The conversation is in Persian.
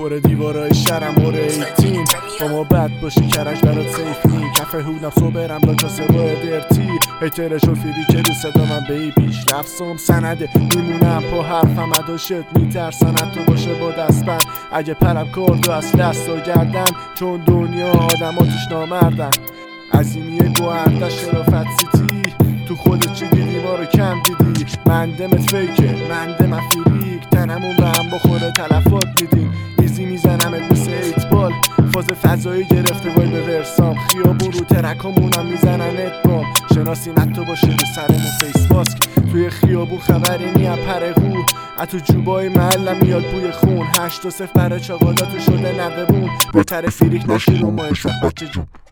پر دیوارای شرم هوره 18 با ما بد باشی کرج برات سیف نی کف هودم سو برم دا کاسه با درتی هیتر شفیری که رو صدا من بیبیش نفسم سنده میمونم پا حرفم اداشت میترسن تو باشه با دستبند اگه پرم کرد و از دست و گردن چون دنیا آدم توش نامردن عظیمیه گوهرده شرافت سیتی تو خودت چی دیدی ما رو کم دیدی مندمت فیکه مندم فیریک تنمون به هم بخوره تلفات میدیم ایزی میزنمت مثل ایتبال فاز فضایی گرفته وای به ورسام خیابون رو ترکامونم میزنن بام شناسیم تو باشه رو سرمون فیس ماسک توی خیابون خبری نیم پرهو اتو جوبای محلم میاد بوی خون 8-0 برای چاقالاتو شده نردبون بهتر فیریک نشی رو ما بچه جون